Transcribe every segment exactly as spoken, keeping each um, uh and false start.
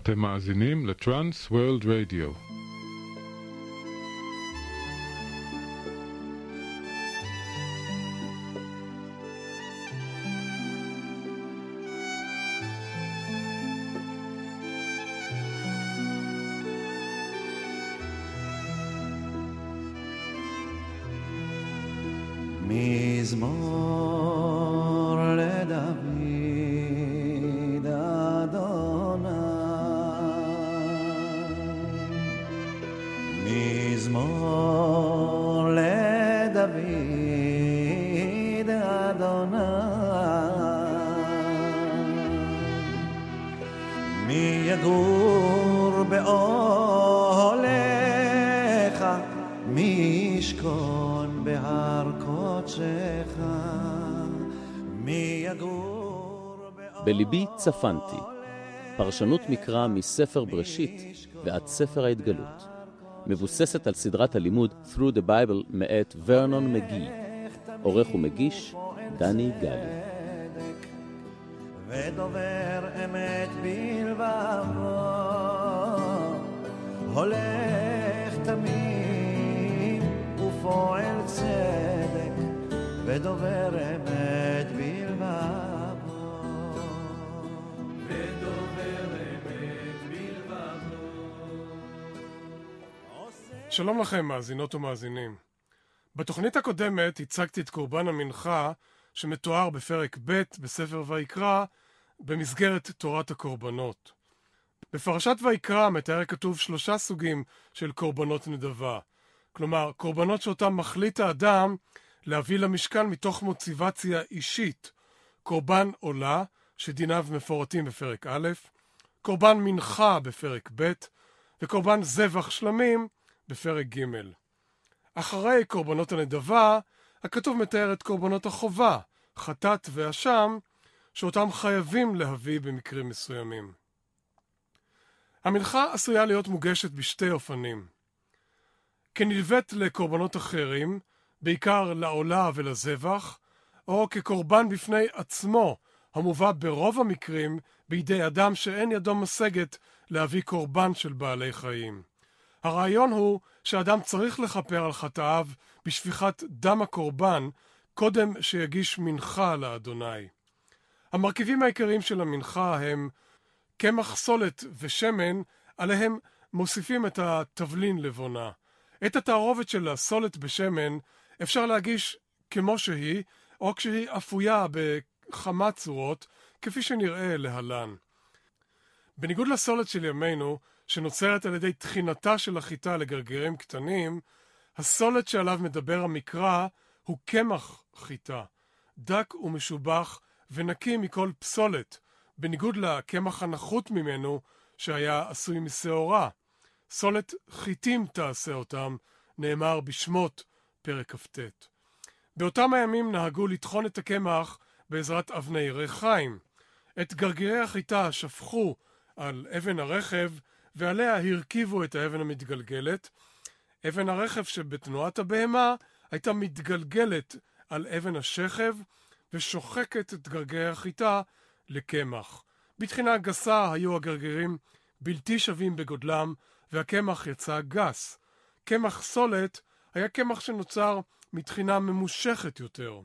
אתם מאזינים לטרנס וורלד רדיו. מזמור לדוד אדוני, מזמור לדוד אדוני, מי יגור באוהליך, מי ישכון בהר קודשך, מי יגור בליבי צפנתי, פרשנות מקרא מספר בראשית ועד ספר ההתגלות, מבוססת על סדרת הלימוד Through the Bible מאת ורנון מגי, עורך ומגיש דני גלי. ודובר אמת בלבבו, הולך תמים ופועל צדק, ודובר אמת בלבבו, ודובר אמת בלבבו. שלום לכם מאזינות ומאזינים. בתוכנית הקודמת הצגתי את קורבן המנחה שמתואר בפרק ב' בספר ויקרא במסגרת תורת הקורבנות. בפרשת ויקרא מתאר כתוב שלושה סוגים של קורבנות נדבה. כלומר, קורבנות שאותם מחליט האדם להביא למשכן מתוך מוטיבציה אישית. קורבן עולה, שדיניו מפורטים בפרק א', קורבן מנחה בפרק ב', וקורבן זבח שלמים בפרק ג'. אחרי קורבנות הנדבה, הכתוב מתאר את קורבנות החובה, חטאת ואשם, שאותם חייבים להביא במקרים מסוימים. המנחה עשויה להיות מוגשת בשתי אופנים. כנלווית לקורבנות אחרים, בעיקר לעולה ולזבח, או כקורבן בפני עצמו, המובא ברוב המקרים בידי אדם שאין ידו משגת להביא קורבן של בעלי חיים. הרעיון הוא שאדם צריך לכפר על חטאיו בשפיכת דם הקורבן קודם שיגיש מנחה לאדוני. המרכיבים העיקריים של המנחה הם קמח סולת ושמן, עליהם מוסיפים את התבלין לבונה. את התערובת של הסולת בשמן אפשר להגיש כמו שהיא, או כשהיא אפויה בכמה צורות, כפי שנראה להלן. בניגוד לסולת של ימינו, שנוצרת על ידי תחינתה של החיטה לגרגירים קטנים, הסולת שעליו מדבר המקרא הוא קמח חיטה, דק ומשובח ונקי מכל פסולת, בניגוד לקמח הנחות ממנו שהיה עשוי משעורה. סולת חיטים תעשה אותם, נאמר בשמות פרק כ"ט. באותם הימים נהגו לטחון את הקמח בעזרת אבני ריחיים. את גרגירי החיטה שפכו על אבן הרכב, ועליה הרכיבו את האבן המתגלגלת. אבן הרכב שבתנועת הבהמה הייתה מתגלגלת על אבן השכב, ושוחקת את גרגירי החיטה לקמח. בתחינה גסה היו הגרגירים בלתי שווים בגודלם, והקמח יצא גס. קמח סולת היה קמח שנוצר מתחינה ממושכת יותר.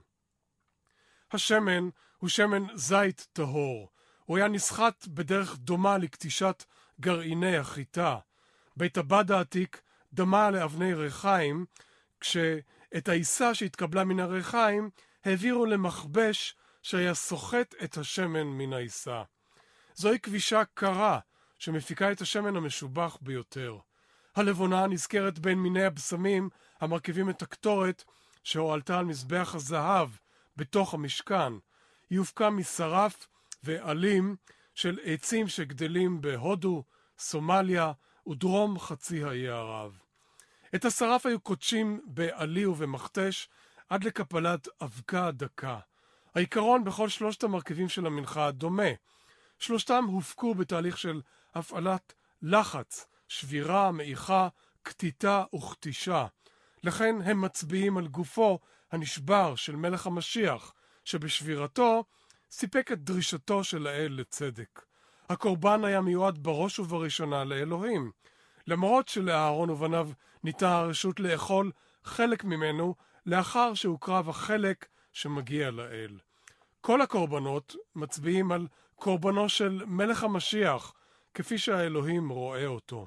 השמן הוא שמן זית טהור. הוא היה נסחט בדרך דומה לקטישת גרעיני החיטה. בית הבד העתיק דמה לאבני ריחיים, כשאת העיסה שהתקבלה מן הריחיים העבירו למחבש שהיה סוחט את השמן מן העיסה. זוהי כבישה קרה שמפיקה את השמן המשובח ביותר. הלבונה נזכרת בין מיני הבשמים המרכיבים את הקטורת שהועלתה על מזבח הזהב בתוך המשכן. היא הופקה משרף ועלים של עצים שגדלים בהודו, סומליה ודרום חצי האי ערב. את השרף היו קודשים בעלי ובמכתש עד לקפלת אבקה דקה. העיקרון בכל שלושת המרכיבים של המנחה דומה. שלושתם הופקו בתהליך של הפעלת לחץ, שבירה, מעיכה, קטיטה וכתישה. לכן הם מצביעים על גופו הנשבר של מלך המשיח, שבשבירתו סיפק את דרישתו של האל לצדק. הקורבן היה מיועד בראש ובראשונה לאלוהים, למרות שלאהרון ובניו ניתנה הרשות לאכול חלק ממנו לאחר שהוקרב החלק שמגיע לאל. כל הקורבנות מצביעים על קורבנו של מלך המשיח, כפי שהאלוהים רואה אותו.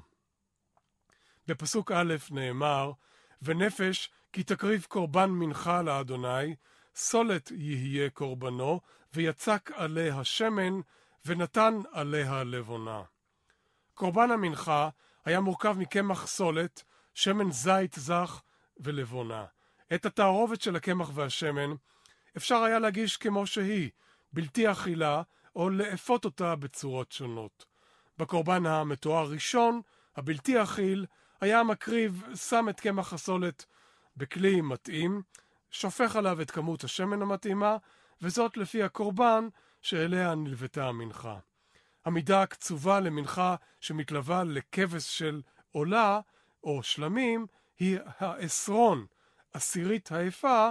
בפסוק א' נאמר, ונפש כי תקריב קורבן מנחה לאדוני, סולת יהיה קורבנו, ויצק עליה שמן, ונתן עליה לבונה. קורבן המנחה היה מורכב מקמח סולת, שמן זית זך ולבונה. את התערובת של הקמח והשמן אפשר היה להגיש כמו שהיא, בלתי אכילה, או לאפות אותה בצורות שונות. בקורבן המתואר ראשון, הבלתי אכיל, היה המקריב שם את קמח הסולת בכלי מתאים, שופך עליו את כמות השמן המתאימה, וזאת לפי הקורבן שאליה נלוותה המנחה. המידה הקצובה למנחה שמתלווה לכבש של עולה או שלמים היא העשרון, עשירית האפה,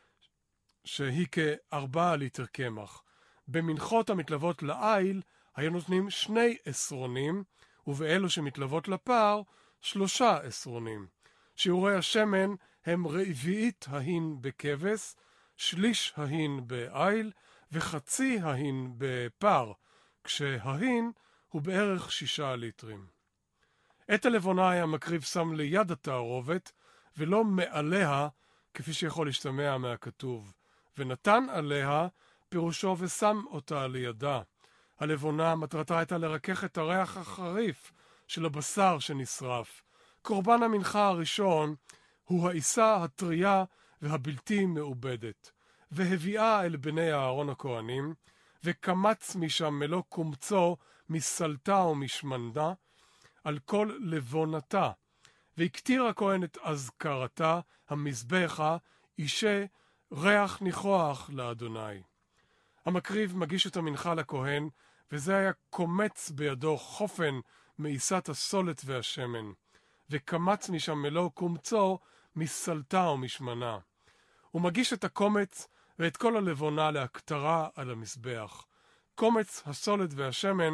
שהיא כארבעה ליטר קמח. במנחות המתלוות לעיל היו נותנים שני עשרונים, ובאלו שמתלוות לפר שלושה עשרונים. שיעורי השמן הם רביעית ההין בכבש, שליש ההין בעיל וחצי ההין בפר, כשההין הוא בערך שישה ליטרים. את הלבונה היה מקריב שם ליד התערובת, ולא מעליה, כפי שיכול להשתמע מהכתוב, ונתן עליה פירושו ושם אותה לידה. הלבונה מטרתה הייתה לרכך את הריח החריף של הבשר שנשרף. קורבן המנחה הראשון הוא העיסה הטריה והבלתי מעובדת, והביאה אל בני אהרון הכהנים, וקמץ משם מלוא קומצו מסלתה ומשמנדה על כל לבונתה, והקטיר הכהן את אזכרתה המזבחה, אישה ריח ניחוח לאדוני. המקריב מגיש את המנחה לכהן, וזה היה קומץ בידו חופן מעיסת הסולת והשמן, וקמץ משם מלוא קומצו מסלתה ומשמנה. הוא מגיש את הקומץ ואת כל הלבונה להקטרה על המזבח. קומץ הסולת והשמן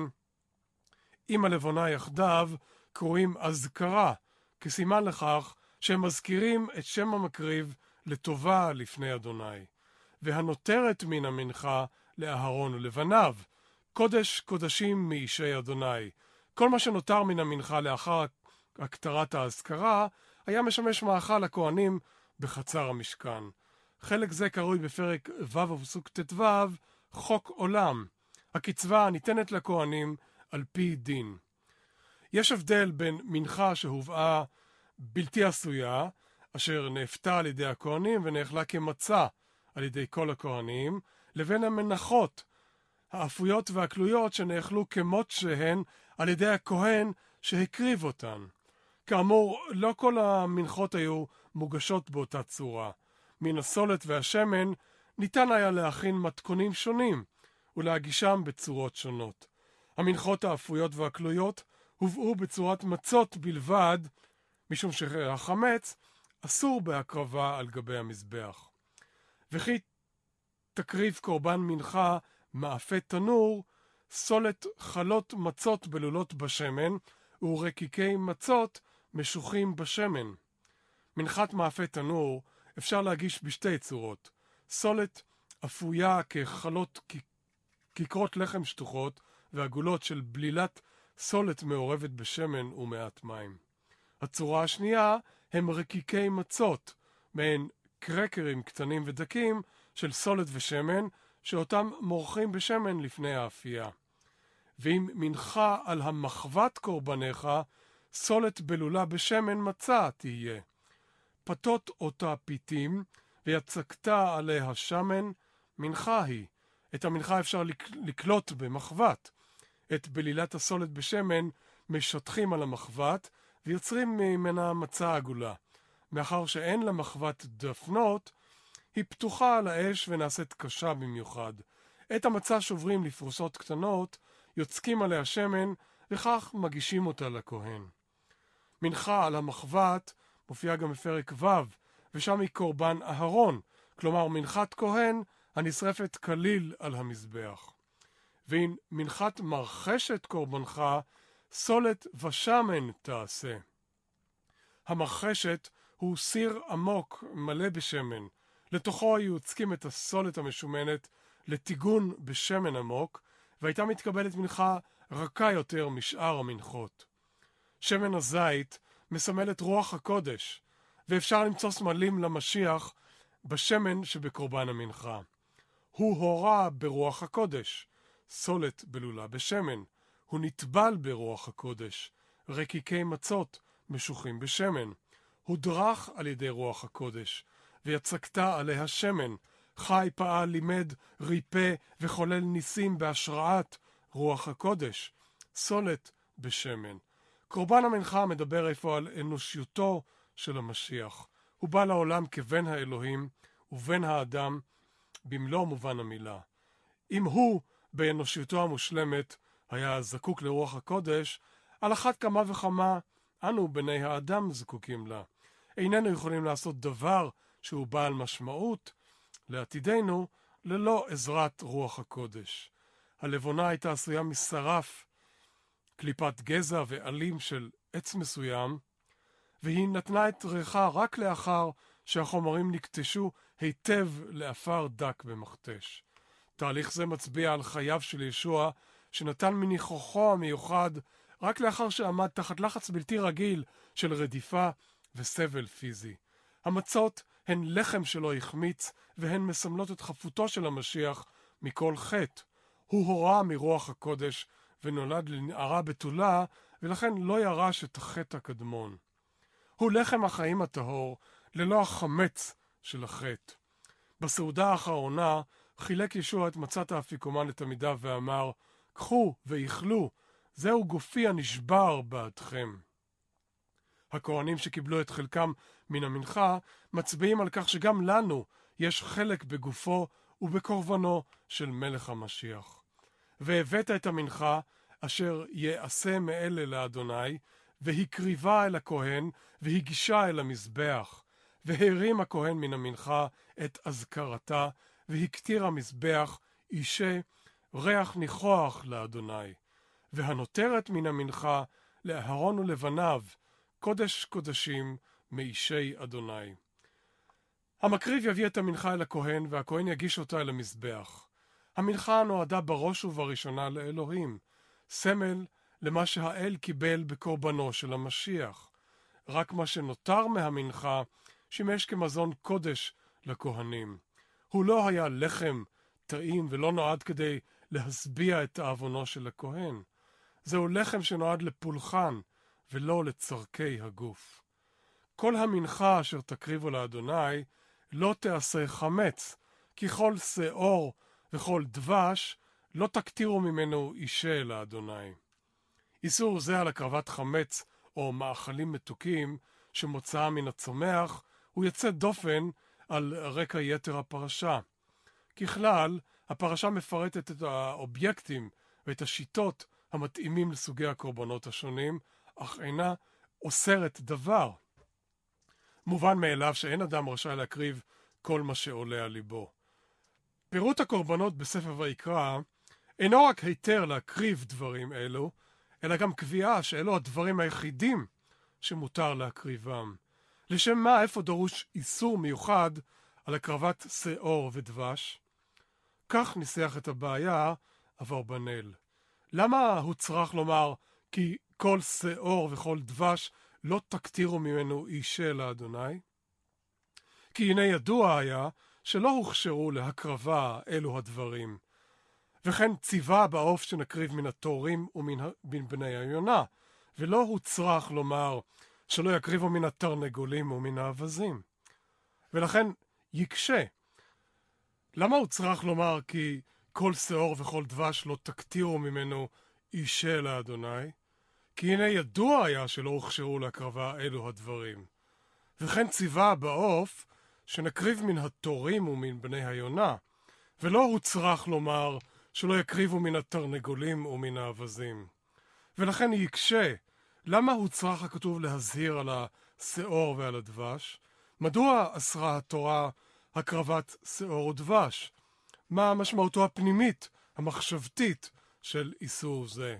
עם הלבונה יחדיו קוראים אזכרה, כסימן לכך שהם מזכירים את שם המקריב לטובה לפני אדוני. והנותרת מן המנחה לאהרון ולבניו, קודש קודשים מאישי אדוני. כל מה שנותר מן המנחה לאחר הקטרת האזכרה היה משמש מאכל לכהנים בחצר המשכן. חלק זה קרוי בפרק ו' ופסוק ט"ו חוק עולם, הקצבה הניתנת לכהנים על פי דין. יש הבדל בין מנחה שהובאה בלתי עשויה, אשר נאפתה על ידי הכהנים ונאכלה כמצה על ידי כל הכהנים, לבין המנחות האפויות והכלויות שנאכלו כמות שהן על ידי הכהן שהקריב אותן. כאמור, לא כל המנחות היו מוגשות באותה צורה. מן הסולת והשמן ניתן היה להכין מתכונים שונים ולהגישם בצורות שונות. המנחות האפויות והכלויות הובאו בצורת מצות בלבד, משום שהחמץ אסור בהקרבה על גבי המזבח. וכי תקריב קורבן מנחה מאפה תנור, סולת חלות מצות בלולות בשמן, ורקיקי מצות משוחים בשמן. מנחת מאפה תנור אפשר להגיש בשתי צורות. סולת אפויה כחלות כיכרות לחם שטוחות, ועגולות של בלילת סולת מעורבת בשמן ומעט מים. הצורה השנייה הם רקיקי מצות, מעין קרקרים קטנים ודקים של סולת ושמן, שאותם מורחים בשמן לפני האפייה. ואם מנחה על המחבת קורבניך, סולת בלולה בשמן מצה תהיה. פתות אותה פיתים, ויצקתה עליה שמן, מנחה היא. את המנחה אפשר לקלוט במחבת. את בלילת הסולת בשמן משטחים על המחבת, ויוצרים ממנה מצה עגולה. מאחר שאין למחבת דפנות, היא פתוחה על האש ונעשית קשה במיוחד. את המצה שוברים לפרוסות קטנות, יוצקים עליה שמן, וכך מגישים אותה לכהן. מנחה על המחבת מופיעה גם בפרק ו', ושם היא קורבן אהרון, כלומר מנחת כהן הנשרפת כליל על המזבח. ואם מנחת מרחשת קורבנך, סולת ושמן תעשה. המרחשת הוא סיר עמוק מלא בשמן. לתוכו היו יוצקים את הסולת המשומנת לטיגון בשמן עמוק, והייתה מתקבלת מנחה רכה יותר משאר המנחות. שמן הזית מסמל את רוח הקודש, ואפשר למצוא סמלים למשיח בשמן שבקורבן המנחה. הוא הורה ברוח הקודש, סולת בלולה בשמן. הוא נטבל ברוח הקודש, רקיקי מצות משוחים בשמן. הוא דרך על ידי רוח הקודש, ויצקת עליה שמן. חי, פעל, לימד, ריפא וחולל ניסים בהשראת רוח הקודש, סולת בשמן. קורבן המנחה מדבר איפה על אנושיותו של המשיח. הוא בא לעולם כבן האלוהים ובן האדם במלוא מובן המילה. אם הוא באנושיותו המושלמת היה זקוק לרוח הקודש, על אחת כמה וכמה אנו בני האדם זקוקים לה. איננו יכולים לעשות דבר שהוא בעל משמעות לעתידנו ללא עזרת רוח הקודש. הלבונה הייתה עשויה משרף, קליפת גזע ועלים של עץ מסוים, והיא נתנה את ריחה רק לאחר שהחומרים נקטשו היטב לאפר דק במכתש. תהליך זה מצביע על חייו של ישוע, שנתן מניחוחו המיוחד רק לאחר שעמד תחת לחץ בלתי רגיל של רדיפה וסבל פיזי. המצות הן לחם שלא החמיץ, והן מסמלות את חפותו של המשיח מכל חטא. הוא הורה מרוח הקודש ונולד לנערה בתולה, ולכן לא ירש את החטא הקדמון. הוא לחם החיים הטהור, ללא החמץ של החטא. בסעודה האחרונה חילק ישוע את מצת האפיקומן לתלמידיו ואמר, קחו ואיכלו, זהו גופי הנשבר בעדכם. הכהנים שקיבלו את חלקם מן המנחה מצביעים על כך שגם לנו יש חלק בגופו ובקורבנו של מלך המשיח. והבאת את המנחה אשר יעשה מאלה לאדוני, והקריבה אל הכהן והגישה אל המזבח. והרים הכהן מן המנחה את אזכרתה, והקטיר המזבח אישה ריח ניחוח לאדוני. והנותרת מן המנחה לאהרון ולבניו, קודש קודשים מאישי אדוני. המקריב יביא את המנחה אל הכהן, והכהן יגיש אותה אל המזבח. המנחה נועדה בראש ובראשונה לאלוהים, סמל למה שהאל קיבל בקורבנו של המשיח. רק מה שנותר מהמנחה שימש כמזון קודש לכהנים. הוא לא היה לחם טעים ולא נועד כדי להסביע את תאוונו של הכהן. זהו לחם שנועד לפולחן ולא לצרכי הגוף. כל המנחה אשר תקריבו לאדוני לא תעשה חמץ, כי כל שעור וכל דבש לא תקטירו ממנו אישה לאדוני. איסור זה על הקרבת חמץ או מאכלים מתוקים שמוצאה מן הצומח הוא יצא דופן על רקע יתר הפרשה. ככלל, הפרשה מפרטת את האובייקטים ואת השיטות המתאימים לסוגי הקורבנות השונים, אך אינה אוסרת דבר. מובן מאליו שאין אדם רשאי להקריב כל מה שעולה על ליבו. פירוט הקורבנות בספר ויקרא אינו רק היתר להקריב דברים אלו, אלא גם קביעה שאלו הדברים היחידים שמותר להקריבם. לשם מה, איפה דרוש איסור מיוחד על הקרבת שעור ודבש? כך ניסח את הבעיה אברבנאל. למה הוא צריך לומר כי כל שעור וכל דבש לא תקטירו ממנו אישה לאדוני? כי הנה ידוע היה שלא הוכשרו להקרבה אלו הדברים. וכן ציווה בעוף שנקריב מן התורים ומן בני היונה, ולא הוצרך לומר שלא יקריבו מן התרנגולים ומן האבזים. ולכן יקשה. למה הוצרך לומר כי כל שעור וכל דבש לא תקטירו ממנו אישה לאדוני? כי הנה ידוע היה שלא הוכשרו להקרבה אלו הדברים. וכן ציווה בעוף שנקריב מן התורים ומן בני היונה, ולא הוצרך לומר שלא יקריבו מן התרנגולים ומן האבזים. ולכן יקשה, למה הוצרך הכתוב להזהיר על השעור ועל הדבש? מדוע אסרה התורה הקרבת שעור ודבש? מה משמעותו הפנימית המחשבתית של איסור זה.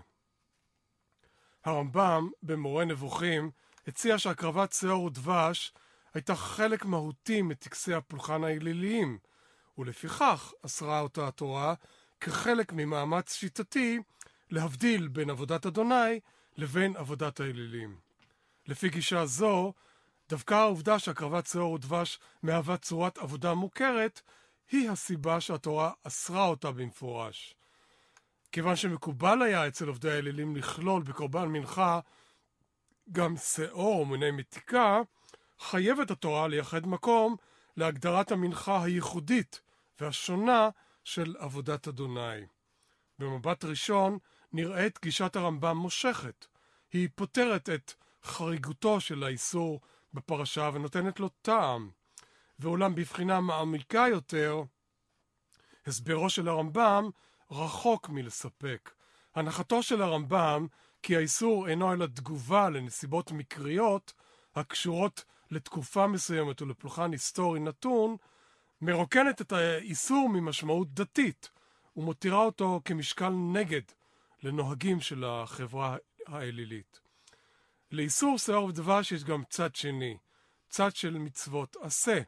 הרמב"ם במורה נבוכים הציע שהקרבת שיעור ודבש הייתה חלק מהותי מטקסי הפולחן האליליים, ולפיכך אסרה אותה התורה כחלק ממאמץ שיטתי להבדיל בין עבודת אדוני לבין עבודת האלילים. לפי גישה זו, דווקא העובדה שהקרבת שיעור ודבש מהווה צורת עבודה מוכרת, היא הסיבה שהתורה אסרה אותה במפורש. כיוון שמקובל היה אצל עובדי האלילים לכלול בקורבן מנחה גם שיעור ומיני מתיקה, חייבת התורה לייחד מקום להגדרת המנחה הייחודית והשונה של עבודת אדוני. במבט ראשון נראית גישת הרמב"ם מושכת. היא פותרת את חריגותו של האיסור בפרשה ונותנת לו טעם. ואולם בבחינה מעמיקה יותר, הסברו של הרמב"ם רחוק מלספק. הנחתו של הרמב"ם כי האיסור אינו אלא תגובה לנסיבות מקריות הקשורות לתקופה מסוימת ולפולחן היסטורי נתון, מרוקנת את האיסור ממשמעות דתית ומותירה אותו כמשקל נגד לנוהגים של החברה האלילית. לאיסור שיעור ודבש יש גם צד שני, צד של מצוות עשה.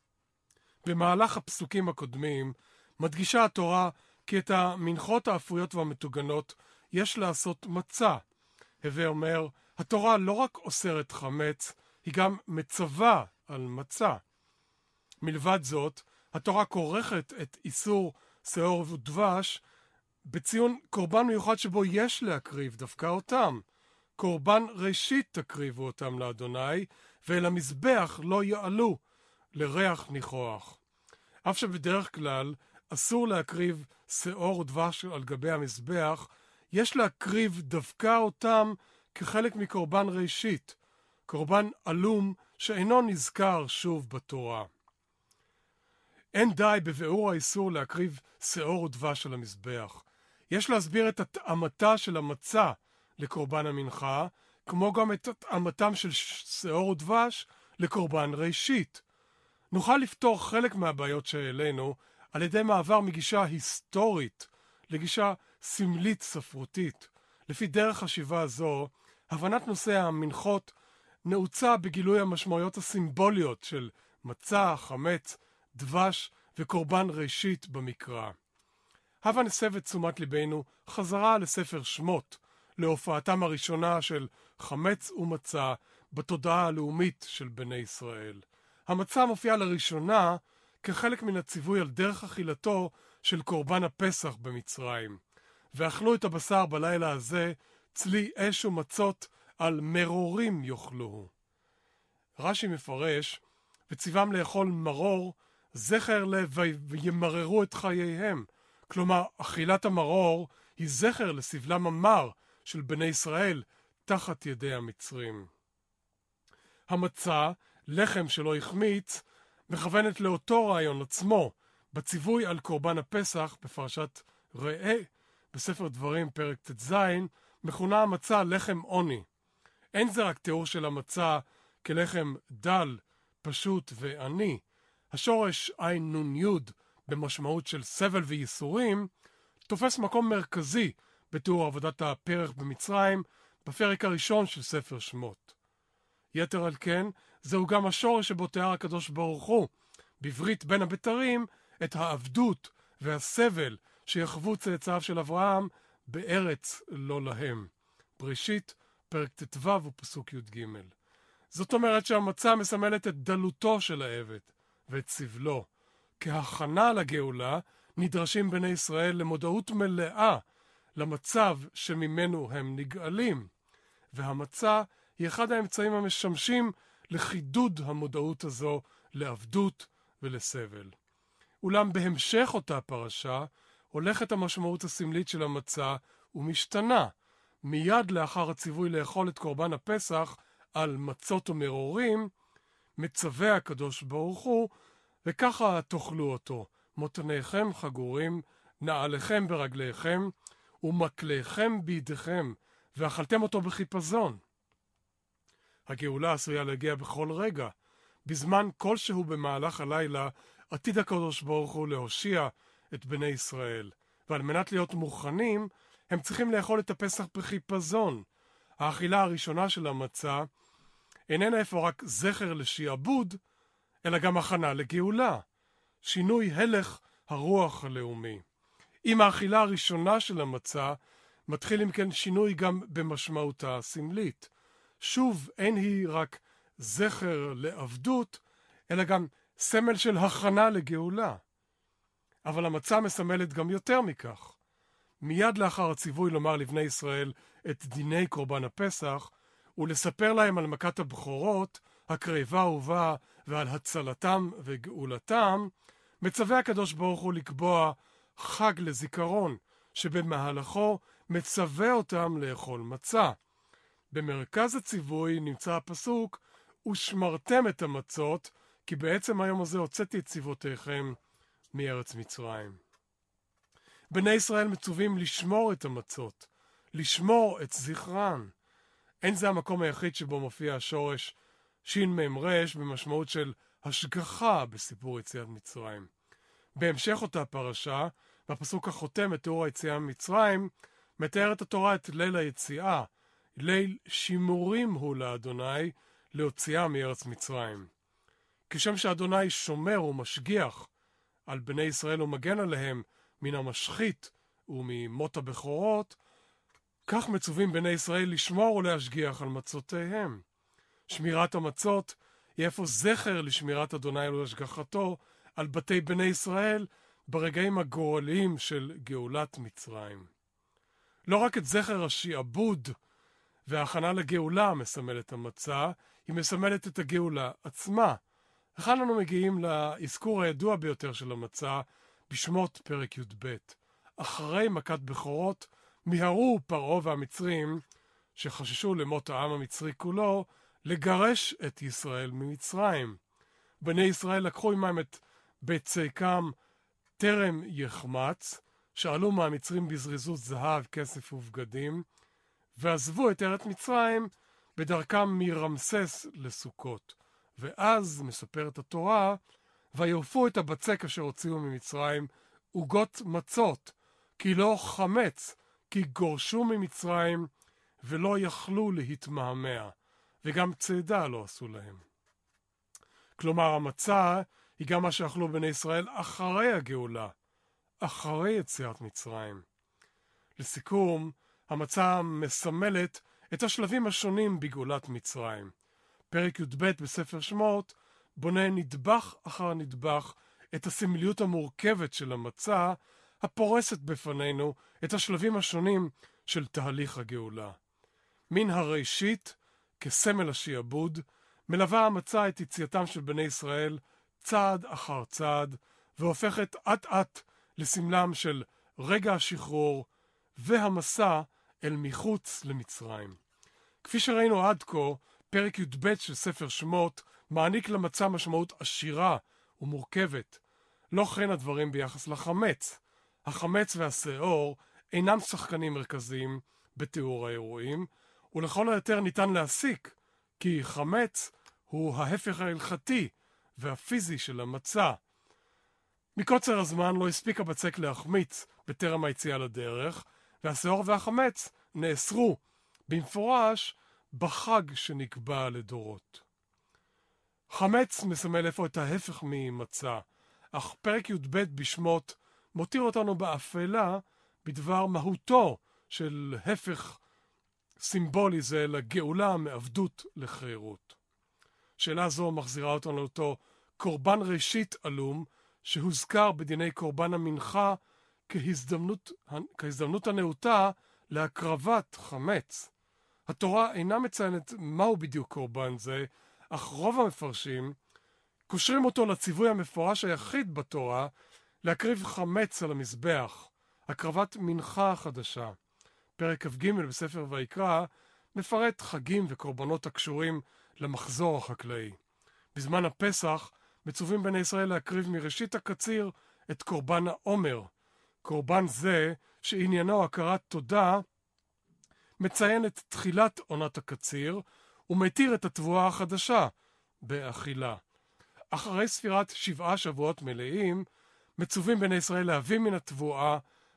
במהלך הפסוקים הקודמים מדגישה התורה כי את המנחות האפויות והמטוגנות יש לעשות מצה. הווה אומר, התורה לא רק אוסרת חמץ, היא גם מצווה על מצה. מלבד זאת, התורה כורכת את איסור שיעור ודבש בציון קורבן מיוחד שבו יש להקריב דווקא אותם. קורבן ראשית תקריבו אותם לאדוני, ואל המזבח לא יעלו לריח ניחוח. אף שבדרך כלל אסור להקריב שיעור ודבש על גבי המזבח, יש להקריב דווקא אותם כחלק מקורבן ראשית, קורבן עלום שאינו נזכר שוב בתורה. אין די בביאור האיסור להקריב שיעור ודבש על המזבח. יש להסביר את התאמתה של המצה לקורבן המנחה, כמו גם את התאמתם של שיעור ודבש לקורבן ראשית. נוכל לפתור חלק מהבעיות שהעלינו על ידי מעבר מגישה היסטורית לגישה סמלית ספרותית. לפי דרך חשיבה זו, הבנת נושא המנחות נעוצה בגילוי המשמעויות הסימבוליות של מצה, חמץ, דבש וקורבן ראשית במקרא. הבה נסב את תשומת ליבנו חזרה לספר שמות, להופעתם הראשונה של חמץ ומצה בתודעה הלאומית של בני ישראל. המצה מופיעה לראשונה כחלק מן הציווי על דרך אכילתו של קורבן הפסח במצרים. ואכלו את הבשר בלילה הזה, צלי אש ומצות על מרורים יאכלוהו. רש"י מפרש, וציוום לאכול מרור, זכר לב וימררו את חייהם. כלומר, אכילת המרור היא זכר לסבלם המר של בני ישראל תחת ידי המצרים. המצה, לחם שלא החמיץ, מכוונת לאותו רעיון עצמו, בציווי על קורבן הפסח בפרשת ראה, בספר דברים פרק ט"ז, מכונה המצה לחם עוני. אין זה רק תיאור של המצה כלחם דל, פשוט ועני. השורש עין נון יוד במשמעות של סבל וייסורים תופס מקום מרכזי בתיאור עבודת הפרח במצרים בפרק הראשון של ספר שמות. יתר על כן, זהו גם השורש שבו תיאר הקדוש ברוך הוא בברית בין הבתרים את העבדות והסבל שיחוו צאצאיו של אברהם בארץ לא להם. בראשית פרק ט"ו ופסוק י"ג. זאת אומרת שהמצה מסמלת את דלותו של העבד ואת סבלו. כהכנה לגאולה נדרשים בני ישראל למודעות מלאה למצב שממנו הם נגאלים, והמצה היא אחד האמצעים המשמשים לחידוד המודעות הזו לעבדות ולסבל. אולם בהמשך אותה פרשה הולכת המשמעות הסמלית של המצה ומשתנה. מיד לאחר הציווי לאכול את קורבן הפסח על מצות ומרורים, מצווה הקדוש ברוך הוא, וככה תאכלו אותו, מותניכם חגורים, נעליכם ברגליכם, ומקליכם בידיכם, ואכלתם אותו בחיפזון. הגאולה עשויה להגיע בכל רגע. בזמן כלשהו במהלך הלילה, עתיד הקדוש ברוך הוא להושיע את בני ישראל, ועל מנת להיות מוכנים, הם צריכים לאכול את הפסח בחיפזון. האכילה הראשונה של המצה איננה אפוא רק זכר לשיעבוד, אלא גם הכנה לגאולה, שינוי הלך הרוח הלאומי. עם האכילה הראשונה של המצה, מתחיל אם כן שינוי גם במשמעותה הסמלית. שוב, אין היא רק זכר לעבדות, אלא גם סמל של הכנה לגאולה. אבל המצה מסמלת גם יותר מכך. מיד לאחר הציווי לומר לבני ישראל את דיני קורבן הפסח, ולספר להם על מכת הבכורות, הקרבה ובאה, ועל הצלתם וגאולתם, מצווה הקדוש ברוך הוא לקבוע חג לזיכרון, שבמהלכו מצווה אותם לאכול מצה. במרכז הציווי נמצא הפסוק, ושמרתם את המצות, כי בעצם היום הזה הוצאתי את צבאותיכם מארץ מצרים. בני ישראל מצווים לשמור את המצות, לשמור את זכרן. אין זה המקום היחיד שבו מופיע השורש שין מם רש במשמעות של השגחה בסיפור יציאת מצרים. בהמשך אותה פרשה, בפסוק החותם את תיאור היציאה ממצרים, מתארת התורה את ליל היציאה, ליל שימורים הוא לאדוני להוציאה מארץ מצרים. כשם שאדוני שומר ומשגיח על בני ישראל ומגן עליהם מן המשחית וממות הבכורות, כך מצווים בני ישראל לשמור ולהשגיח על מצותיהם. שמירת המצות היא איפה זכר לשמירת אדוני ולהשגחתו על בתי בני ישראל ברגעים הגורליים של גאולת מצרים. לא רק את זכר השיעבוד וההכנה לגאולה מסמלת המצה, היא מסמלת את הגאולה עצמה. וכאן אנו מגיעים לאזכור הידוע ביותר של המצה בשמות פרק י"ב. אחרי מכת בכורות מיהרו פרעה והמצרים, שחששו למות העם המצרי כולו, לגרש את ישראל ממצרים. בני ישראל לקחו עמם את בצקם טרם יחמץ, שעלו מהמצרים בזריזות זהב, כסף ובגדים, ועזבו את ארץ מצרים בדרכם מרמסס לסוכות. ואז, מספרת התורה, ויעופו את הבצק אשר הוציאו ממצרים, עוגות מצות, כי לא חמץ, כי גורשו ממצרים, ולא יכלו להתמהמה, וגם צעדה לא עשו להם. כלומר, המצה היא גם מה שאכלו בני ישראל אחרי הגאולה, אחרי יציאת מצרים. לסיכום, המצה מסמלת את השלבים השונים בגאולת מצרים. פרק י"ב בספר שמות בונה נדבך אחר נדבך את הסמליות המורכבת של המצה, הפורסת בפנינו את השלבים השונים של תהליך הגאולה. מן הראשית, כסמל השיעבוד, מלווה המצה את יציאתם של בני ישראל צעד אחר צעד, והופכת אט אט לסמלם של רגע השחרור והמסע אל מחוץ למצרים. כפי שראינו עד כה, פרק י"ב של ספר שמות מעניק למצה משמעות עשירה ומורכבת. לא כן הדברים ביחס לחמץ. החמץ והשאור אינם שחקנים מרכזיים בתיאור האירועים, ולכל היותר ניתן להסיק כי חמץ הוא ההפך ההלכתי והפיזי של המצה. מקוצר הזמן לא הספיק הבצק להחמיץ בטרם היציאה לדרך, והשאור והחמץ נאסרו במפורש בחג שנקבע לדורות. חמץ מסמל אפוא את ההפך ממצה, אך פרק י"ב בשמות מותיר אותנו באפלה בדבר מהותו של הפך סימבולי זה לגאולה מעבדות לחירות. שאלה זו מחזירה אותנו לאותו קורבן ראשית עלום שהוזכר בדיני קורבן המנחה כהזדמנות, כהזדמנות הנאותה להקרבת חמץ. התורה אינה מציינת מהו בדיוק קורבן זה, אך רוב המפרשים קושרים אותו לציווי המפורש היחיד בתורה להקריב חמץ על המזבח, הקרבת מנחה חדשה. פרק כ"ג בספר ויקרא מפרט חגים וקורבנות הקשורים למחזור החקלאי. בזמן הפסח מצווים בני ישראל להקריב מראשית הקציר את קורבן העומר. קורבן זה, שעניינו הכרת תודה, מציין את תחילת עונת הקציר ומתיר את התבואה החדשה באכילה. אחרי ספירת שבעה שבועות מלאים, מצווים בני ישראל להביא מן התבואה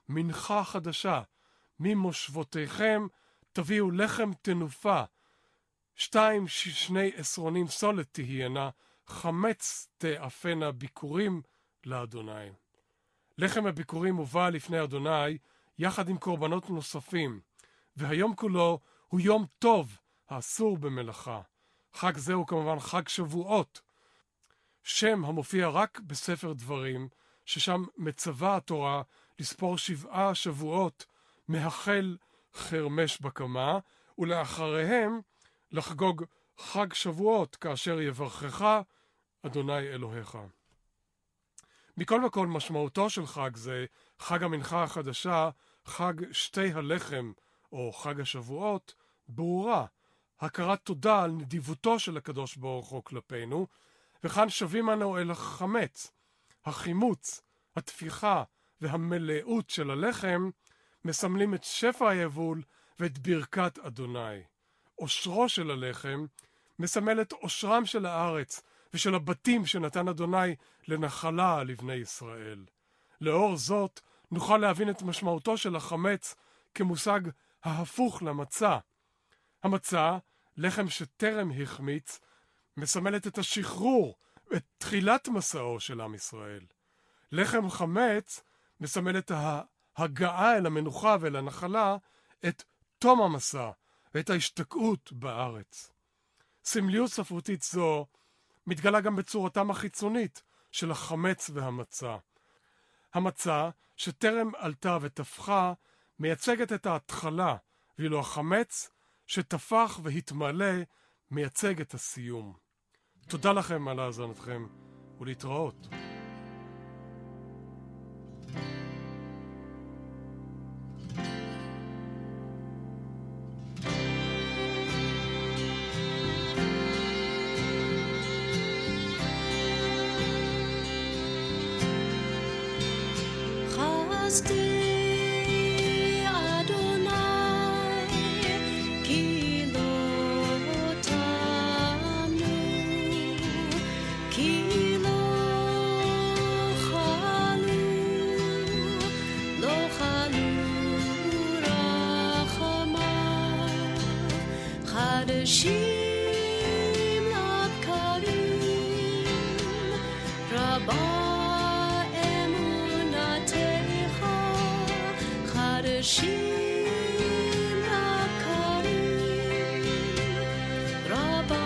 מנחה חדשה, ממושבותיכם תביאו לחם תנופה, שתיים שני עשרונים סולת תהיינה, חמץ תאפנה ביקורים לאדוני. לחם הביקורים מובא לפני אדוני יחד עם קורבנות נוספים, והיום כולו הוא יום טוב האסור במלאכה. חג זה הוא כמובן חג שבועות, שם המופיע רק בספר דברים, ששם מצווה התורה לספור שבעה שבועות מהחל חרמש בקמה, ולאחריהם לחגוג חג שבועות כאשר יברכך אדוני אלוהיך. מכל מקום משמעותו של חג זה, חג המנחה החדשה, חג שתי הלחם או חג השבועות, ברורה, הכרת תודה על נדיבותו של הקדוש ברוך הוא כלפינו, וכאן שווים אנו אל החמץ, החימוץ, התפיחה והמלאות של הלחם, מסמלים את שפע היבול ואת ברכת אדוני. אושרו של הלחם מסמל את אושרם של הארץ ושל הבתים שנתן אדוני לנחלה לבני ישראל. לאור זאת נוכל להבין את משמעותו של החמץ כמושג ההפוך למצה. המצה, לחם שטרם החמיץ, מסמלת את השחרור ואת תחילת מסעו של עם ישראל. לחם חמץ מסמל את ההגעה אל המנוחה ואל הנחלה, את תום המסע ואת ההשתקעות בארץ. סמליות ספרותית זו מתגלה גם בצורתם החיצונית של החמץ והמצה. המצה שטרם עלתה ותפחה מייצגת את ההתחלה, ואילו החמץ שטפח והתמלא מייצג את הסיום. תודה לכם על האזנתכם ולהתראות. חדשים לבקרים, רבה אמונתך, חדשים לבקרים, רבה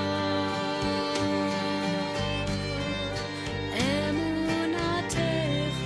אמונתך.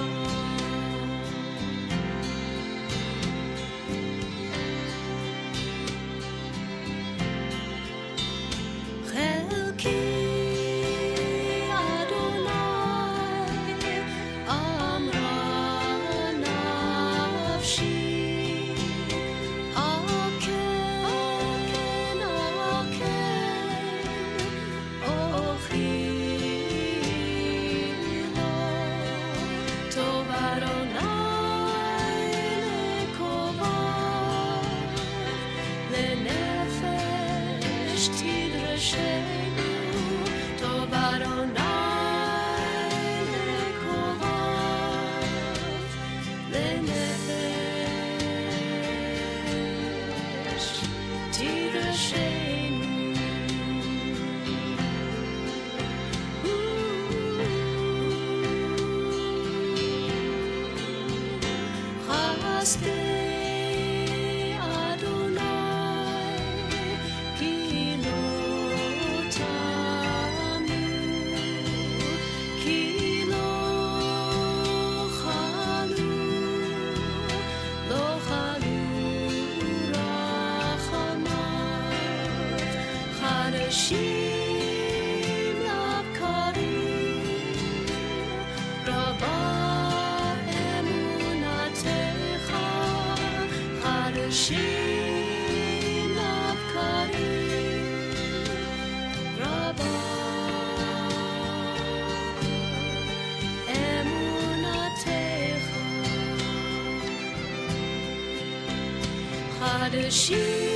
She